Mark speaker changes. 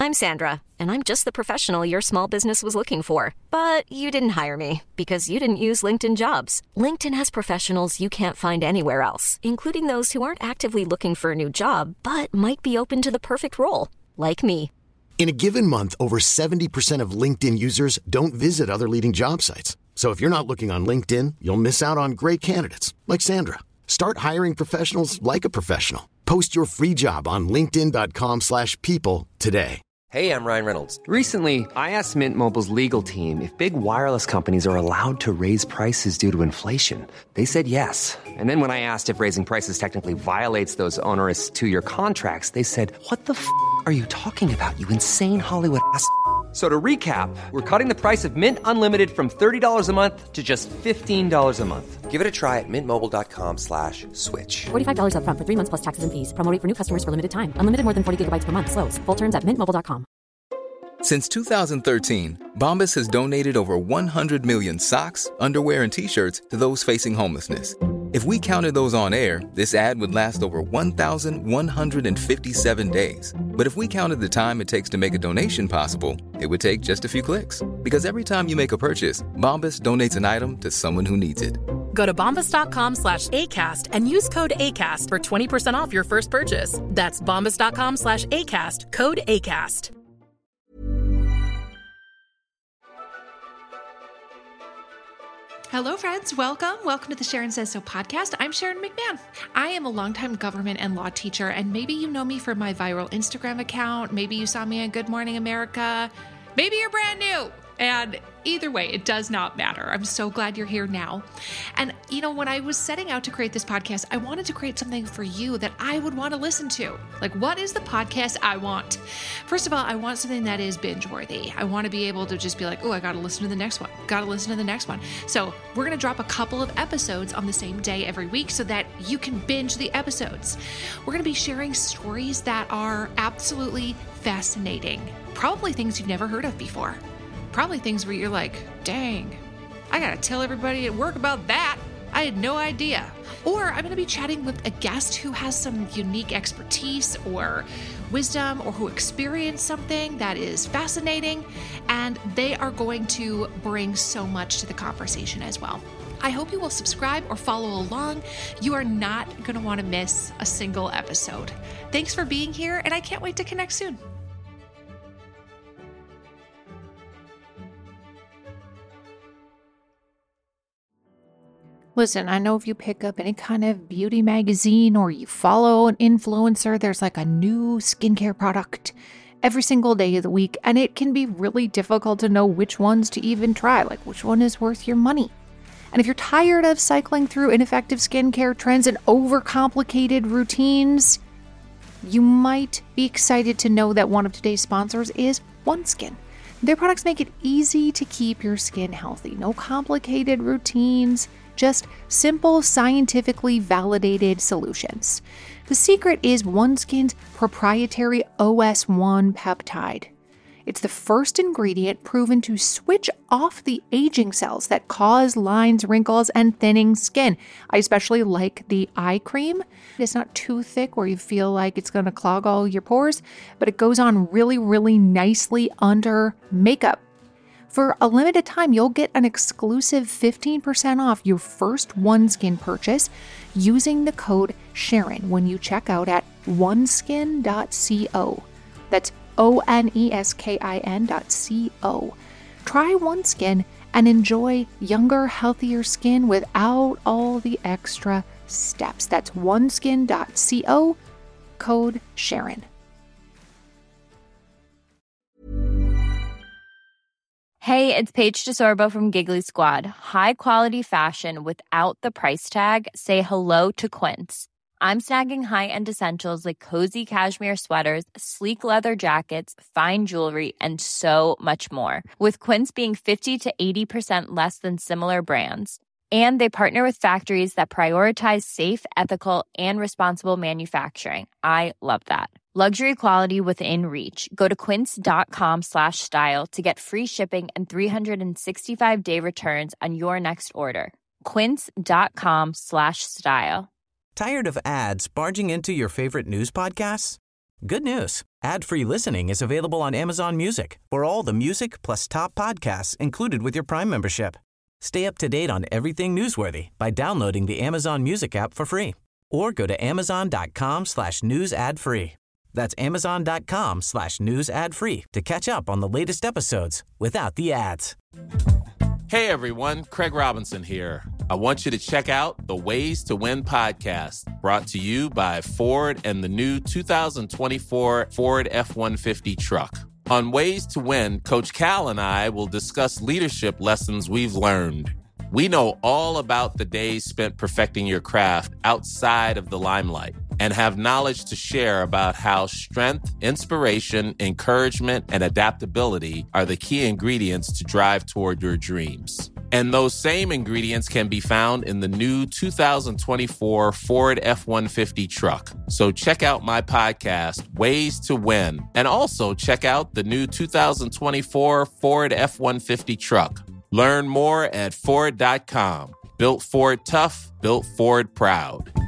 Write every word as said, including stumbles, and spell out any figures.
Speaker 1: I'm Sandra, and I'm just the professional your small business was looking for. But you didn't hire me because you didn't use LinkedIn Jobs. LinkedIn has professionals you can't find anywhere else, including those who aren't actively looking for a new job, but might be open to the perfect role, like me.
Speaker 2: In a given month, over seventy percent of LinkedIn users don't visit other leading job sites. So if you're not looking on LinkedIn, you'll miss out on great candidates like Sandra. Start hiring professionals like a professional. Post your free job on linkedin dot com slash people today.
Speaker 3: Hey, I'm Ryan Reynolds. Recently, I asked Mint Mobile's legal team if big wireless companies are allowed to raise prices due to inflation. They said yes. And then when I asked if raising prices technically violates those onerous two-year contracts, they said, what the f*** are you talking about, you insane Hollywood ass f- So to recap, we're cutting the price of Mint Unlimited from thirty dollars a month to just fifteen dollars a month. Give it a try at mintmobile.com slash switch.
Speaker 4: forty-five dollars up front for three months plus taxes and fees. Promo rate for new customers for limited time. Unlimited more than forty gigabytes per month. Slows full terms at mint mobile dot com.
Speaker 5: Since two thousand thirteen, Bombas has donated over one hundred million socks, underwear, and T-shirts to those facing homelessness. If we counted those on air, this ad would last over one thousand one hundred fifty-seven days. But if we counted the time it takes to make a donation possible, it would take just a few clicks. Because every time you make a purchase, Bombas donates an item to someone who needs it.
Speaker 6: Go to bombas.com slash ACAST and use code ACAST for twenty percent off your first purchase. That's bombas.com slash ACAST, code ACAST.
Speaker 7: Hello, friends. Welcome. Welcome to the Sharon Says So podcast. I'm Sharon McMahon. I am a longtime government and law teacher, and maybe you know me from my viral Instagram account. Maybe you saw me on Good Morning America. Maybe you're brand new. And either way, it does not matter. I'm so glad you're here now. And, you know, when I was setting out to create this podcast, I wanted to create something for you that I would want to listen to. Like, what is the podcast I want? First of all, I want something that is binge-worthy. I want to be able to just be like, oh, I got to listen to the next one. Got to listen to the next one. So we're going to drop a couple of episodes on the same day every week so that you can binge the episodes. We're going to be sharing stories that are absolutely fascinating. Probably things you've never heard of before. Probably things where you're like, dang, I gotta tell everybody at work about that. I had no idea. Or I'm gonna be chatting with a guest who has some unique expertise or wisdom or who experienced something that is fascinating, and they are going to bring so much to the conversation as well. I hope you will subscribe or follow along. You are not gonna wanna miss a single episode. Thanks for being here, and I can't wait to connect soon. Listen, I know if you pick up any kind of beauty magazine or you follow an influencer, there's like a new skincare product every single day of the week, and it can be really difficult to know which ones to even try, like which one is worth your money. And if you're tired of cycling through ineffective skincare trends and overcomplicated routines, you might be excited to know that one of today's sponsors is OneSkin. Their products make it easy to keep your skin healthy. No complicated routines, just simple, scientifically validated solutions. The secret is OneSkin's proprietary O S one peptide. It's the first ingredient proven to switch off the aging cells that cause lines, wrinkles, and thinning skin. I especially like the eye cream. It's not too thick where you feel like it's going to clog all your pores, but it goes on really, really nicely under makeup. For a limited time, you'll get an exclusive fifteen percent off your first OneSkin purchase using the code Sharon when you check out at oneskin dot co. That's O N E S K I N dot C O. Try OneSkin and enjoy younger, healthier skin without all the extra steps. That's oneskin dot co, code Sharon.
Speaker 8: Hey, it's Paige DeSorbo from Giggly Squad. High quality fashion without the price tag. Say hello to Quince. I'm snagging high-end essentials like cozy cashmere sweaters, sleek leather jackets, fine jewelry, and so much more. With Quince being fifty to eighty percent less than similar brands. And they partner with factories that prioritize safe, ethical, and responsible manufacturing. I love that. Luxury quality within reach. Go to quince.com slash style to get free shipping and three sixty-five day returns on your next order. Quince.com slash style.
Speaker 9: Tired of ads barging into your favorite news podcasts? Good news. Ad-free listening is available on Amazon Music for all the music plus top podcasts included with your Prime membership. Stay up to date on everything newsworthy by downloading the Amazon Music app for free or go to amazon.com slash news ad free. That's amazon.com slash news ad free to catch up on the latest episodes without the ads.
Speaker 10: Hey everyone, Craig Robinson here. I want you to check out the Ways to Win podcast, brought to you by Ford and the new two thousand twenty-four Ford F one fifty truck. On Ways to Win, Coach Cal and I will discuss leadership lessons we've learned. We know all about the days spent perfecting your craft outside of the limelight and have knowledge to share about how strength, inspiration, encouragement, and adaptability are the key ingredients to drive toward your dreams. And those same ingredients can be found in the new two thousand twenty-four Ford F one fifty truck. So check out my podcast, Ways to Win, and also check out the new two thousand twenty-four Ford F one fifty truck. Learn more at Ford dot com. Built Ford tough, built Ford proud.